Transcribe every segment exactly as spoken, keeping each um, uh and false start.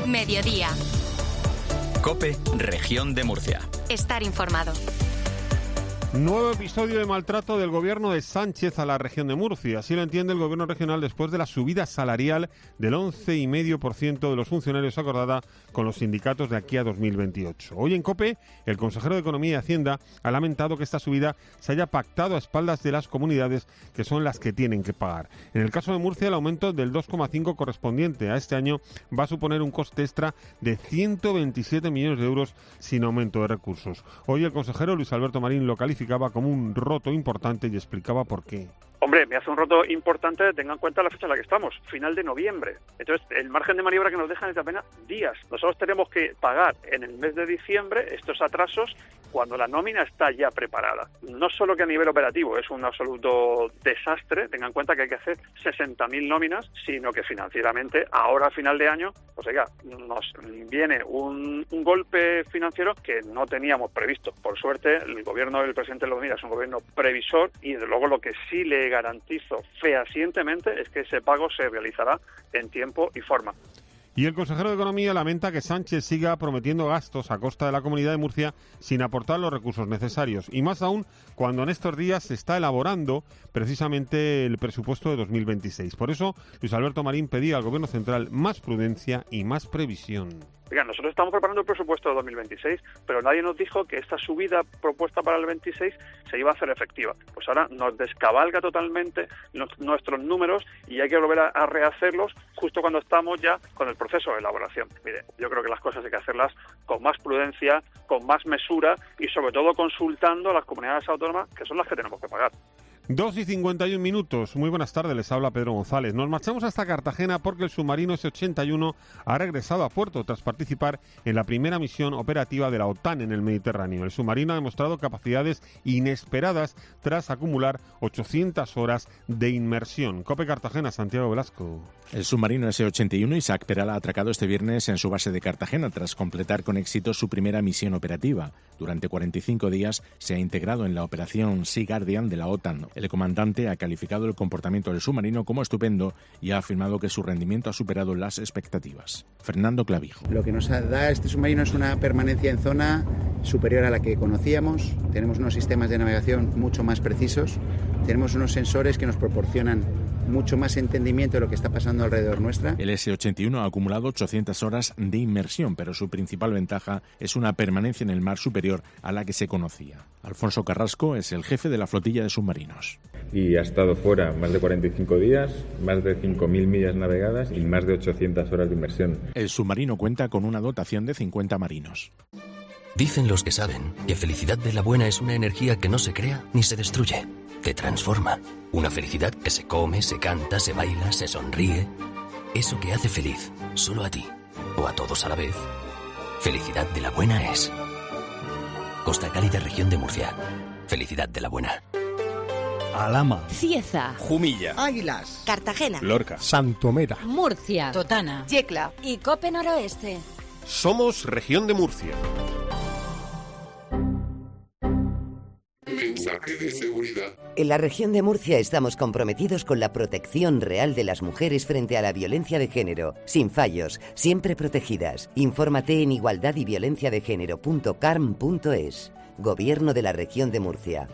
Mediodía. COPE, Región de Murcia. Estar informado. Nuevo episodio de maltrato del gobierno de Sánchez a la región de Murcia. Así lo entiende el gobierno regional después de la subida salarial del once coma cinco por ciento de los funcionarios acordada con los sindicatos de aquí a dos mil veintiocho. Hoy en COPE, el consejero de Economía y Hacienda ha lamentado que esta subida se haya pactado a espaldas de las comunidades que son las que tienen que pagar. En el caso de Murcia, el aumento del dos coma cinco correspondiente a este año va a suponer un coste extra de ciento veintisiete millones de euros sin aumento de recursos. Hoy el consejero Luis Alberto Marín lo calificaba como un roto importante y explicaba por qué. Hombre, me hace un roto importante, tenga en cuenta la fecha en la que estamos, final de noviembre. Entonces, el margen de maniobra que nos dejan es de apenas días. Nosotros tenemos que pagar en el mes de diciembre estos atrasos cuando la nómina está ya preparada. No solo que a nivel operativo es un absoluto desastre, tenga en cuenta que hay que hacer sesenta mil nóminas, sino que financieramente, ahora a final de año, pues oiga, nos viene un, un golpe financiero que no teníamos previsto. Por suerte, el gobierno del presidente Lomira es un gobierno previsor y, desde luego, lo que sí le garantizo fehacientemente es que ese pago se realizará en tiempo y forma. Y el consejero de Economía lamenta que Sánchez siga prometiendo gastos a costa de la Comunidad de Murcia sin aportar los recursos necesarios. Y más aún cuando en estos días se está elaborando precisamente el presupuesto de dos mil veintiséis. Por eso, Luis Alberto Marín pedía al Gobierno central más prudencia y más previsión. Oiga, nosotros estamos preparando el presupuesto de dos mil veintiséis, pero nadie nos dijo que esta subida propuesta para el veintiséis se iba a hacer efectiva. Pues ahora nos descabalga totalmente los, nuestros números y hay que volver a, a rehacerlos justo cuando estamos ya con el proceso de elaboración. Mire, yo creo que las cosas hay que hacerlas con más prudencia, con más mesura y sobre todo consultando a las comunidades autónomas, que son las que tenemos que pagar. dos y cincuenta y un minutos. Muy buenas tardes, les habla Pedro González. Nos marchamos hasta Cartagena porque el submarino ese ochenta y uno ha regresado a puerto tras participar en la primera misión operativa de la OTAN en el Mediterráneo. El submarino ha demostrado capacidades inesperadas tras acumular ochocientas horas de inmersión. COPE Cartagena, Santiago Velasco. El submarino ese ochenta y uno Isaac Peral ha atracado este viernes en su base de Cartagena tras completar con éxito su primera misión operativa. Durante cuarenta y cinco días se ha integrado en la operación Sea Guardian de la OTAN. El comandante ha calificado el comportamiento del submarino como estupendo y ha afirmado que su rendimiento ha superado las expectativas. Fernando Clavijo. Lo que nos da este submarino es una permanencia en zona superior a la que conocíamos. Tenemos unos sistemas de navegación mucho más precisos. Tenemos unos sensores que nos proporcionan mucho más entendimiento de lo que está pasando alrededor nuestra. El ese ochenta y uno ha acumulado ochocientas horas de inmersión, pero su principal ventaja es una permanencia en el mar superior a la que se conocía. Alfonso Carrasco es el jefe de la flotilla de submarinos. Y ha estado fuera más de cuarenta y cinco días, más de cinco mil millas navegadas y más de ochocientas horas de inmersión. El submarino cuenta con una dotación de cincuenta marinos. Dicen los que saben que felicidad de la buena es una energía que no se crea ni se destruye. Te transforma. Una felicidad que se come, se canta, se baila, se sonríe. Eso que hace feliz, solo a ti, o a todos a la vez. Felicidad de la buena es. Costa Cálida, región de Murcia. Felicidad de la buena. Alhama, Cieza, Jumilla, Águilas, Cartagena, Lorca, Santomera, Murcia, Totana, Yecla y COPE Noroeste. Somos región de Murcia. Mensaje de seguridad. En la región de Murcia estamos comprometidos con la protección real de las mujeres frente a la violencia de género. Sin fallos, siempre protegidas. Infórmate en igualdad y violencia de género punto carm punto es. Gobierno de la región de Murcia.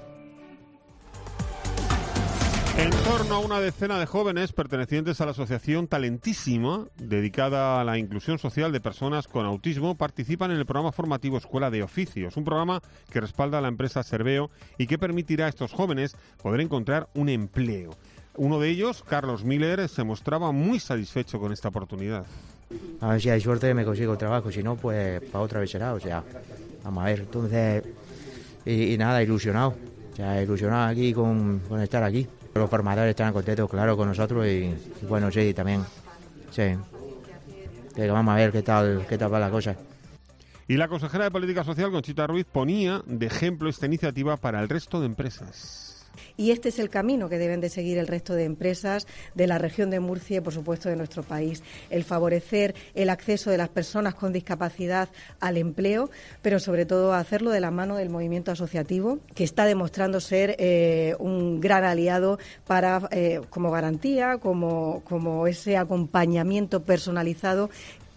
En torno a una decena de jóvenes pertenecientes a la asociación Talentísima, dedicada a la inclusión social de personas con autismo, participan en el programa formativo Escuela de Oficios, un programa que respalda a la empresa Serveo y que permitirá a estos jóvenes poder encontrar un empleo. Uno de ellos, Carlos Miller, se mostraba muy satisfecho con esta oportunidad. A ver si hay suerte me consigo trabajo, si no, pues para otra vez será, o sea, vamos a ver, entonces, y, y nada, ilusionado, o sea, ilusionado aquí con, con estar aquí. Los formadores están contentos, claro, con nosotros y, y bueno, sí, también, sí, que vamos a ver qué tal, qué tal va la cosa. Y la consejera de Política Social, Conchita Ruiz, ponía de ejemplo esta iniciativa para el resto de empresas. Y este es el camino que deben de seguir el resto de empresas de la región de Murcia y, por supuesto, de nuestro país. El favorecer el acceso de las personas con discapacidad al empleo, pero sobre todo hacerlo de la mano del movimiento asociativo, que está demostrando ser eh, un gran aliado para, eh, como garantía, como, como ese acompañamiento personalizado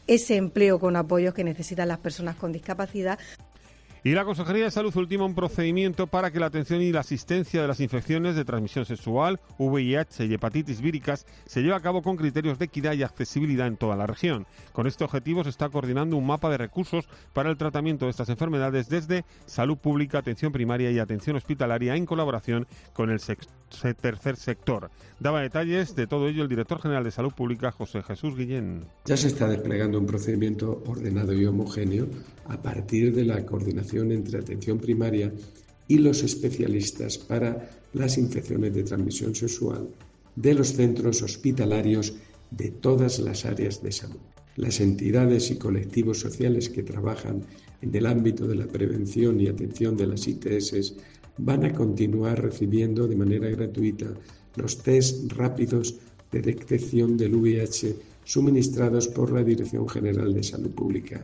ese empleo con apoyos que necesitan las personas con discapacidad. Y la Consejería de Salud ultima un procedimiento para que la atención y la asistencia de las infecciones de transmisión sexual, V I H y hepatitis víricas se lleve a cabo con criterios de equidad y accesibilidad en toda la región. Con este objetivo se está coordinando un mapa de recursos para el tratamiento de estas enfermedades desde salud pública, atención primaria y atención hospitalaria en colaboración con el sex- tercer sector. Daba detalles de todo ello el director general de Salud Pública, José Jesús Guillén. Ya se está desplegando un procedimiento ordenado y homogéneo a partir de la coordinación entre atención primaria y los especialistas para las infecciones de transmisión sexual de los centros hospitalarios de todas las áreas de salud. Las entidades y colectivos sociales que trabajan en el ámbito de la prevención y atención de las I T S van a continuar recibiendo de manera gratuita los test rápidos de detección del V I H suministrados por la Dirección General de Salud Pública.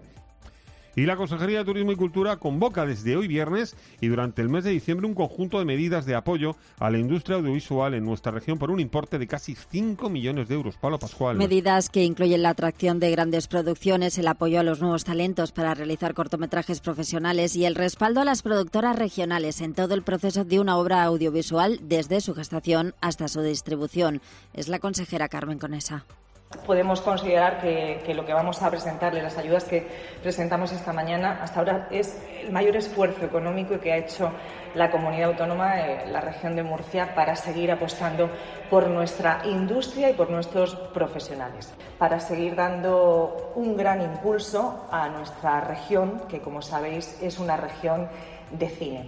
Y la Consejería de Turismo y Cultura convoca desde hoy viernes y durante el mes de diciembre un conjunto de medidas de apoyo a la industria audiovisual en nuestra región por un importe de casi cinco millones de euros. Paula Pascual. Medidas que incluyen la atracción de grandes producciones, el apoyo a los nuevos talentos para realizar cortometrajes profesionales y el respaldo a las productoras regionales en todo el proceso de una obra audiovisual desde su gestación hasta su distribución. Es la consejera Carmen Conesa. Podemos considerar que, que lo que vamos a presentarle, las ayudas que presentamos esta mañana, hasta ahora es el mayor esfuerzo económico que ha hecho la comunidad autónoma, eh, la región de Murcia, para seguir apostando por nuestra industria y por nuestros profesionales, para seguir dando un gran impulso a nuestra región, que como sabéis es una región de cine.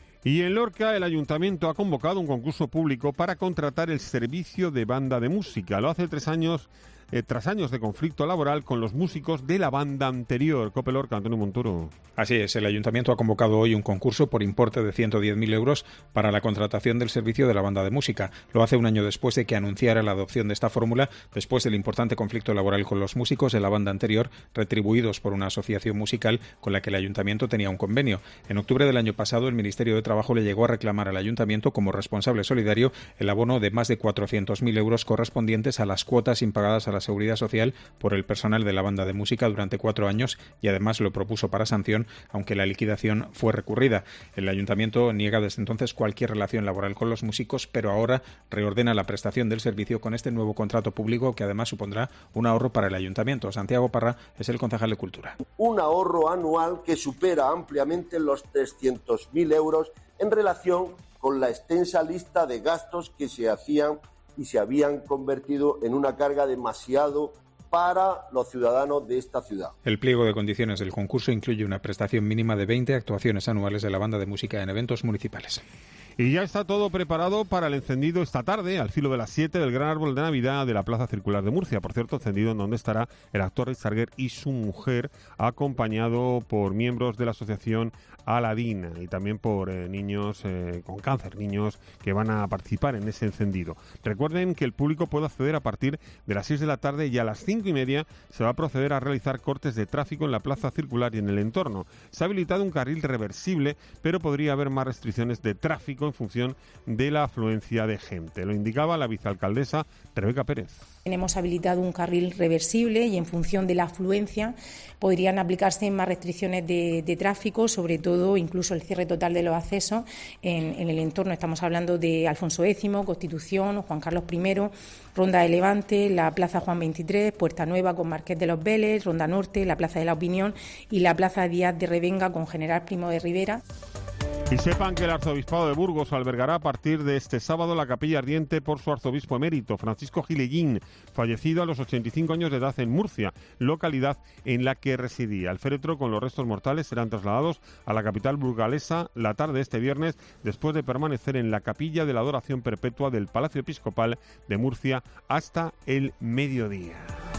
Y en Lorca el Ayuntamiento ha convocado un concurso público para contratar el servicio de banda de música. Lo hace tres años, eh, tras años de conflicto laboral con los músicos de la banda anterior. Cope Lorca, Antonio Montoro. Así es, el Ayuntamiento ha convocado hoy un concurso por importe de ciento diez mil euros para la contratación del servicio de la banda de música. Lo hace un año después de que anunciara la adopción de esta fórmula, después del importante conflicto laboral con los músicos de la banda anterior, retribuidos por una asociación musical con la que el Ayuntamiento tenía un convenio. En octubre del año pasado, el Ministerio de Trabajo le llegó a reclamar al Ayuntamiento, como responsable solidario, el abono de más de cuatrocientos mil euros correspondientes a las cuotas impagadas a la Seguridad Social por el personal de la banda de música durante cuatro años y además lo propuso para sanción, aunque la liquidación fue recurrida. El Ayuntamiento niega desde entonces cualquier relación laboral con los músicos, pero ahora reordena la prestación del servicio con este nuevo contrato público que además supondrá un ahorro para el Ayuntamiento. Santiago Parra es el concejal de Cultura. Un ahorro anual que supera ampliamente los trescientos mil euros en relación con la extensa lista de gastos que se hacían y se habían convertido en una carga demasiado para los ciudadanos de esta ciudad. El pliego de condiciones del concurso incluye una prestación mínima de veinte actuaciones anuales de la banda de música en eventos municipales. Y ya está todo preparado para el encendido esta tarde, al filo de las siete, del gran árbol de Navidad de la Plaza Circular de Murcia. Por cierto, encendido en donde estará el actor Richard Gere y su mujer, acompañado por miembros de la asociación Aladina y también por eh, niños eh, con cáncer, niños que van a participar en ese encendido. Recuerden que el público puede acceder a partir de las seis de la tarde y a las cinco y media se va a proceder a realizar cortes de tráfico en la Plaza Circular y en el entorno. Se ha habilitado un carril reversible, pero podría haber más restricciones de tráfico en función de la afluencia de gente. Lo indicaba la vicealcaldesa Rebeca Pérez. Hemos habilitado un carril reversible y en función de la afluencia podrían aplicarse más restricciones de, de tráfico, sobre todo incluso el cierre total de los accesos en, en el entorno. Estamos hablando de Alfonso décimo, Constitución, Juan Carlos primero, Ronda de Levante, la Plaza Juan veintitrés, Puerta Nueva con Marqués de los Vélez, Ronda Norte, la Plaza de la Opinión y la Plaza Díaz de Revenga con General Primo de Rivera. Y sepan que el Arzobispado de Burgos albergará a partir de este sábado la capilla ardiente por su arzobispo emérito, Francisco Gilellín, fallecido a los ochenta y cinco años de edad en Murcia, localidad en la que residía. El féretro con los restos mortales serán trasladados a la capital burgalesa la tarde de este viernes, después de permanecer en la capilla de la adoración perpetua del Palacio Episcopal de Murcia hasta el mediodía.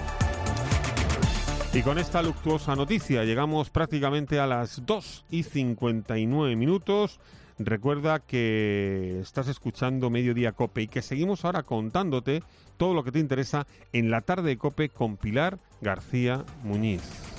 Y con esta luctuosa noticia llegamos prácticamente a las dos y cincuenta y nueve minutos. Recuerda que estás escuchando Mediodía Cope y que seguimos ahora contándote todo lo que te interesa en la tarde de Cope con Pilar García Muñiz.